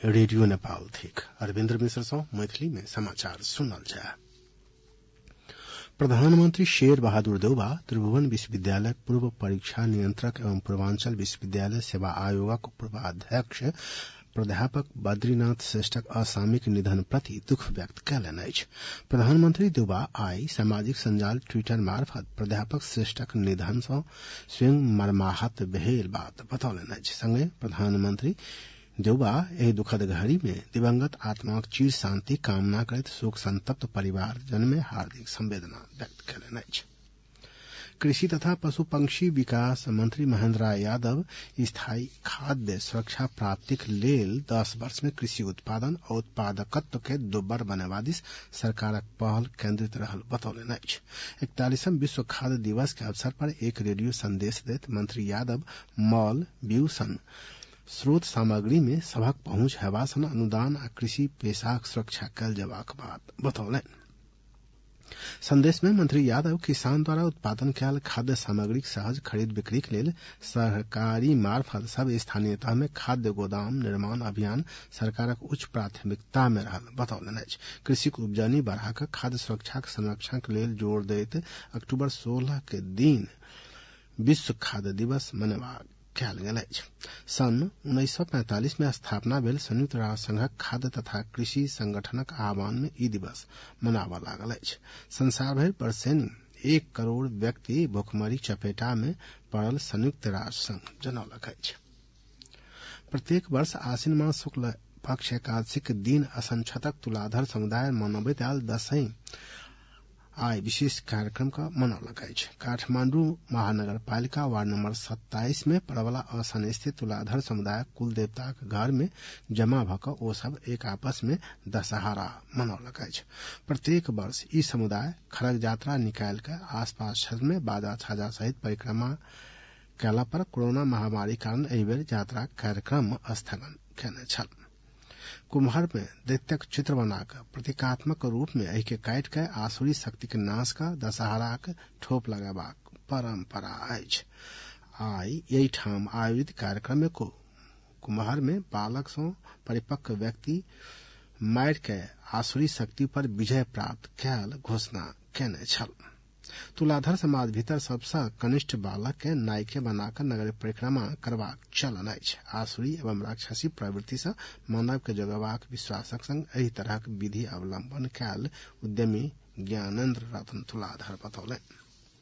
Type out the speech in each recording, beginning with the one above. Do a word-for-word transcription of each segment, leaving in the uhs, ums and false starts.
Radio Nepal थिक अरविन्द्र मिश्र सौ मैथिली में समाचार सुनल जाए। प्रधानमंत्री शेर बहादुर देउबा त्रिभुवन विश्वविद्यालय पूर्व परीक्षा नियंत्रक एवं पूर्वांचल विश्वविद्यालय सेवा आयोगक पूर्वाध्यक्ष प्राध्यापक बद्रीनाथ श्रेष्ठक असामयिक निधन प्रति दुख व्यक्त कयलनि अछि। प्रधानमंत्री देउबा आई सामाजिक संजाल ट्विटर मार्फत प्राध्यापक श्रेष्ठक निधन सँ स्वयं मर्माहत भेल बात बतौलनि अछि। संगे प्रधानमंत्री देउबा एहि दुखद घड़ी में दिवंगत आत्माक चिर शांति कामना करैत शोक संतप्त परिवारजन में हार्दिक संवेदना व्यक्त कयलनि अछि। कृषि तथा पशु पंक्षी विकास मंत्री महेंद्र राय यादव स्थायी खाद्य सुरक्षा प्राप्तिक लेल दस वर्ष में कृषि उत्पादन और उत्पादकत्व के दोब्बर बनेवा दिस सरकारक पहल केंद्रित रहल बतौलनि अछि। इकतालीसम विश्व खाद्य दिवस के अवसर पर एक रेडियो संदेश दैत मंत्री यादव मॉल ब्यूसन स्रोत सामग्री में सभक पहुंच हेबा सन अनुदान आ कृषि पेशाक सुरक्षा कयल जेबाक बात बतौलनि। संदेश में मंत्री यादव किसान द्वारा उत्पादन कयल खाद्य सामग्री सहज खरीद बिक्री के लेल सरकारी मार्फत सब स्थानीयता में खाद्य गोदाम निर्माण अभियान सरकारक उच्च प्राथमिकता में रहल बतौलनि अछि। कृषि उपजनी बढ़ाकर खाद्य सुरक्षा के संरक्षण के लेल जोर दैत अक्टूबर सोलह के दिन विश्व खाद्य दिवस मनेवा कयल गेल अछि। सन उन्नीस सौ पैंतालीस में स्थापना भेल संयुक्त राष्ट्र संघक खाद्य तथा कृषि संगठनक आह्वान में ई दिवस मनावा लागल अछि। संसार भरि वर्षेनी एक करोड़ व्यक्ति भुखमरी चपेटा में पड़ल संयुक्त राष्ट्र संघ जनौलक अछि। प्रत्येक वर्ष आश्विन मास शुक्ल पक्ष एकादशी के दिन असंख्यक तुलाधर समुदाय मनबैत आयल दशैं आई विशेष कार्यक्रम का मनौलक अछि। काठमांडू महानगर पालिका वार्ड नंबर सत्ताईस में पड़वला असन स्थित तुलाधर समुदाय कुल देवताक घर में जमा भऽ कऽ ओ सब एक आपस में दशहरा मनौलक अछि। प्रत्येक वर्ष ई समुदाय खड़ग यात्रा निकाल के आसपास क्षेत्र में बाजा छाजा सहित परिक्रमा कयला पर कोरोना महामारी कारण एहि बेर यात्रा कार्यक्रम स्थगन कयने छल। कुम्हर में दैत्यक चित्र बनाकर प्रतीकात्मक रूप में एहि के काटि के आसुरी शक्ति के नाश का दशहराक ठोप लगाबाक परंपरा अछि। आई यही ठाम आयोजित कार्यक्रम में कुम्हर में बालक सँ परिपक्व व्यक्ति मारि के आसुरी शक्ति पर विजय प्राप्त कयल घोषणा केने छल। तुलाधर समाज भीतर सबसे कनिष्ठ बालक के नायके बनाकर नगर परिक्रमा करबाक चलन अछि। आसुरी एवं राक्षसी प्रवृत्ति से मानव के जगबाक विश्वासक संग एहि तरहक विधि अवलंबन कयल उद्यमी ज्ञानेन्द्र रत्न तुलाधर बतौलनि।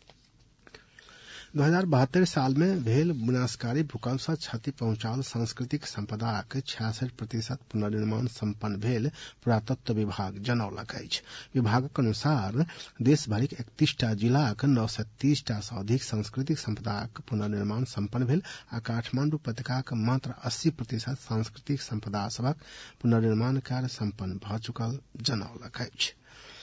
दो हजार बहत्तर साल में भेल विनाशकारी भूकंप से क्षति पहुंचाल सांस्कृतिक संपदाक छियासठ प्रतिशत पुनर्निर्माण संपन्न भेल पुरातत्व विभाग जनौलक अछि। विभागक अनुसार देश भरिक इकतीस टा जिलाक नौ सय तीस टा सँ अधिक सांस्कृतिक संपदाक पुनर्निर्माण संपन्न भेल आ काठमांडू उपत्यकाक मात्र अस्सी प्रतिशत सांस्कृतिक संपदा सभक पुनर्निर्माण कार्य संपन्न भऽ चुकल जनौलक अछि।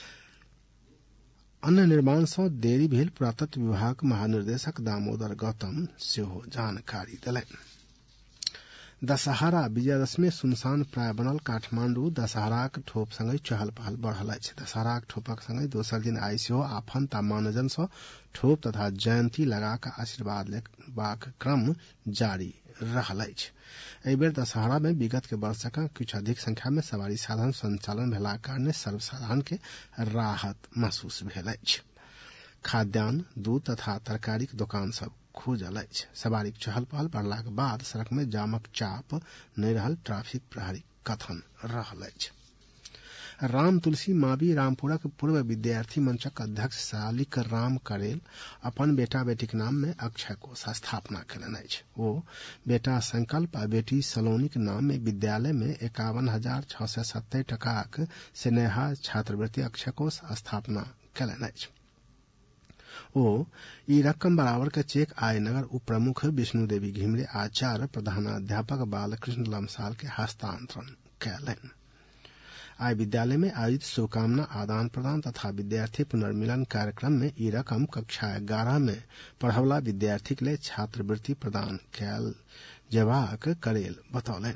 अन्य निर्माण सँ देरी भेल पुरातत्व विभाग महानिर्देशक दामोदर गौतम सेहो जानकारी देलनि। दशहरा विजयादशमी सुनसान प्राय बनल काठमांडू दशहराक ठोप संगे चहल पहल बढ़ल अछि। दशहराक ठोपक संगे दोसर दिन आई सेहो आफन आ मानजन सँ ठोप तथा जयंती लगा कऽ आशीर्वाद लेबाक क्रम जारी रहल अछि। एहि बेर दशहरा में विगत के वर्षक किछु अधिक संख्या में सवारी साधन संचालन भेलाक कारणे सर्वसाधारण के राहत महसूस भेल अछि। खाद्यान्न दूध तथा तरकारीक दोकान सब खुजल अछि। सवारीक चहल पहल बढ़लाक बाद सड़क में जामक चाप नहि रहल ट्रैफिक प्रहरी कथन रहल अछि। राम तुलसी मावी रामपुरक पूर्व विद्यार्थी मंचक अध्यक्ष शालिक राम करेल अपन बेटा बेटीक नाम में अक्षय कोष स्थापना कयलनि अछि। ओ बेटा संकल्प आ बेटी सलोनीक नाम में विद्यालय में एकावन हजार छओ सय सत्तरि टकाक स्नेहा छात्रवृत्ति अक्षय कोष स्थापना कयलनि अछि। ओ ई रकम बराबर के चेक आय नगर उप प्रमुख विष्णु देवी घिमरे आचार्य प्रधानाध्यापक बालकृष्ण लमसाल के हस्तांतरण कयलनि। आय विद्यालय में आयोजित शुभकामना आदान प्रदान तथा विद्यार्थी पुनर्मिलन कार्यक्रम में ई रकम कक्षा ग्यारह में पढ़वला विद्यार्थी के लिए छात्रवृत्ति प्रदान कयल जेबाक करेल बतौलनि।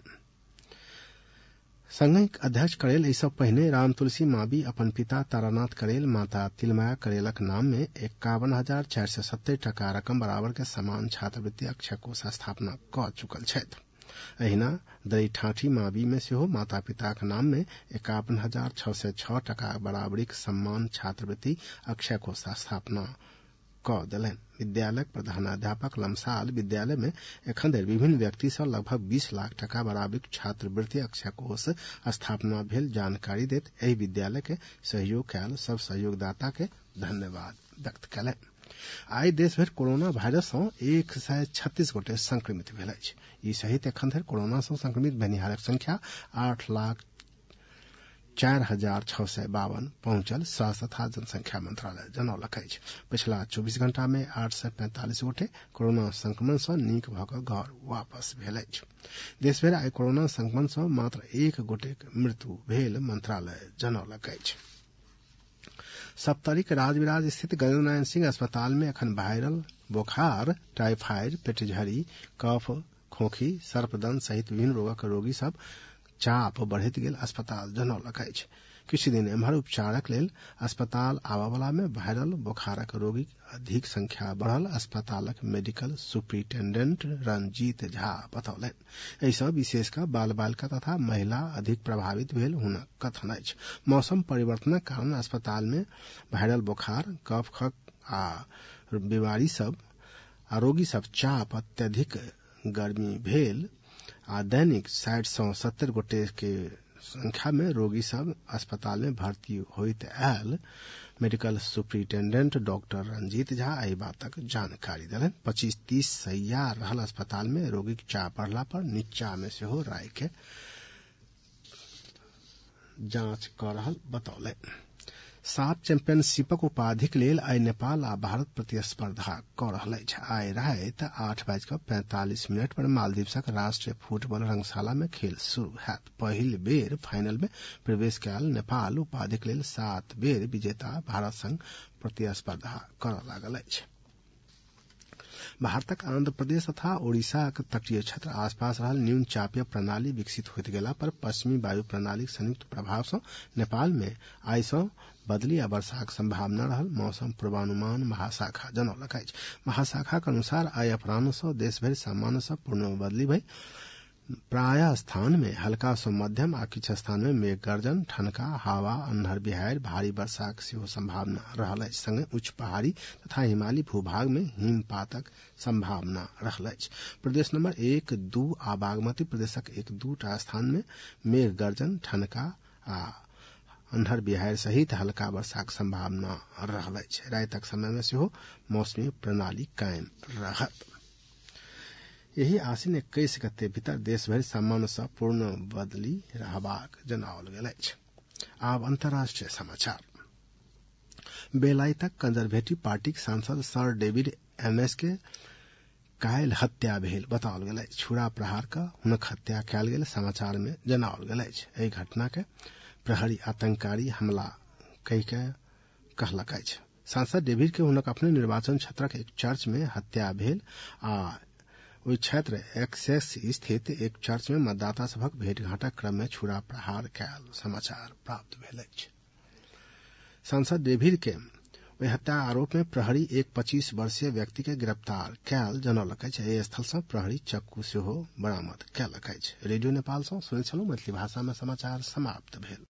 संघक अध्यक्ष करेल एहि सँ पहिने राम तुलसी मावी अपन पिता तारानाथ करेल माता तिलमाया करेलक नाम में एकावन हजार चारि सय सत्तरि टका रकम बराबर के समान छात्रवृत्ति अक्षय कोष स्थापना कऽ चुकल छथि। अहिना दरी ठाठी मावी में सेहो माता पिताक नाम में एकावन हजार छह सय छह टका बराबरीक सम्मान छात्रवृत्ति अक्षय कोष स्थापना क देलनि। विद्यालय प्रधानाध्यापक लमसाल विद्यालय में एखन धरि विभिन्न व्यक्ति सँ लगभग बीस लाख टका बराबरीक छात्रवृत्ति अक्षय कोष स्थापना भेल जानकारी दैत एहि विद्यालय के सहयोग कयल सब सहयोगदाता के धन्यवाद व्यक्त कयलनि। आइ देश भरि कोरोना वायरस सँ एक सय छत्तीस गोटे संक्रमित भेल अछि। ई सहित एखन धरि कोरोना सँ संक्रमित भेनिहारक संख्या आठ लाख चारि हजार छह सय बावन पहुंचल स्वास्थ्य तथा जनसंख्या मंत्रालय जनौलक अछि। पिछला चौबीस घंटा में आठ सय पैंतालीस गोटे कोरोना संक्रमण सँ नीक भऽ कऽ घर वापस भेल अछि। देशभरि आइ कोरोना संक्रमण सँ मात्र एक गोटेक मृत्यु भेल मंत्रालय जनौलक अछि। सप्तरीक राजविराज स्थित गजेंद्र नारायण सिंह अस्पताल में एखन वायरल बोखार, टाइफाइड, पेटझड़ी, कफ, खोखी, सर्पदंश सहित विभिन्न रोगक रोगी सब चाप बढ़ैत गेल अस्पताल जनौलक अछि। किछु दिन एम्हर उपचारक लेल अस्पताल आबयवला में वायरल बोखारक रोगीक अधिक संख्या बढ़ल अस्पतालक मेडिकल सुपरिटेंडेंट रंजीत झा बतौलनि। एहि सँ विशेषकर बाल बालिका तथा महिला अधिक प्रभावित भेल हुनक कथन अछि। मौसम परिवर्तनक कारण अस्पताल में वायरल बोखार, कफ खक आ बीमारी सब आ रोगी सब चाप, अत्यधिक गर्मी भेल आ दैनिक साठि सँ सत्तर गोटे के संख्या में रोगी सब अस्पताल में भर्ती होइत आयल medical superintendent doctor Ranjit Jha एहि बातक जानकारी देलनि। पच्चीस तीस सैया रहल अस्पताल में रोगी के चाप बढ़ला पर नीचा में सेहो राय के जांच क रहल बतौलनि। साफ चैंपियनशिपक उपाधिक लेल आइ नेपाल आ भारत प्रतिस्पर्धा क रहल अछि। आइ राति आठ बाजि कऽ पैंतालीस मिनट पर मालदीव्सक राष्ट्रीय फुटबॉल रंगशाला में खेल शुरू होयत। पहिल बेर फाइनल में प्रवेश कयल नेपाल उपाधिक लेल सात बेर विजेता भारत संग प्रतिस्पर्धा करऽ लागल अछि। भारतक आंध्र प्रदेश तथा ओडिशाक तटीय क्षेत्र आसपास रहल न्यून चापीय प्रणाली विकसित होइत गेला पर पश्चिमी वायु प्रणालीक संयुक्त प्रभाव सँ नेपाल में आइ सँ बदली आ वर्षाक संभावना रहल मौसम पूर्वानुमान महाशाखा जनौलक अछि। महाशाखाक अनुसार आइ अपराह्न सँ देशभरि सामान्य सँ पूर्ण बदली भई प्राय स्थान में हल्का सँ मध्यम आ किछु स्थान में मेघ गर्जन, ठनका, हवा, अन्हर बिहाड़ि, भारी वर्षाक सेहो संभावना रहल अछि। संगे उच्च पहाड़ी तथा हिमालयी भूभाग में हिमपातक संभावना रहल अछि। प्रदेश नंबर एक, दू आ बागमती प्रदेशक एक दू टा स्थान में मेघ गर्जन, ठनका आ अन्हर बिहाड़ि सहित हल्का वर्षाक संभावना रहल अछि। रातिक समय में सेहो मौसमी प्रणाली कायम रहत। यही आसिन इक्कीस गते भीतर देशभरि सामान्य सँ पूर्ण बदली रहबाक जनाओल गेल अछि। आब अंतर्राष्ट्रीय समाचार। बेलायतक कंजरवेटिव पार्टीक सांसद सर डेविड एमएस के काल्हि हत्या भेल बताओल गेल अछि। छुरा प्रहार कऽ हुनक हत्या कयल गेल समाचार में जनाओल गेल अछि। एहि घटना के प्रहरी आतंककारी हमला कहि के कहलक अछि। सांसद डेविड के हुनक अपने निर्वाचन क्षेत्रक एक चर्च में हत्या भेल आ ओहि क्षेत्र एक्सेस स्थित एक चर्च में मतदाता सभक भेंटघाटक क्रम में छुरा प्रहार कयल समाचार प्राप्त भेल अछि। सांसद डेविड के ओहि हत्या आरोप में प्रहरी एक पच्चीस वर्षीय व्यक्ति के गिरफ्तार कयल जनौलक अछि। एहि स्थल सँ प्रहरी चक्कू सेहो बरामद कयलक अछि। रेडियो नेपाल सँ सुनैत छलहुँ। मैथिली भाषा में समाचार समाप्त भेल।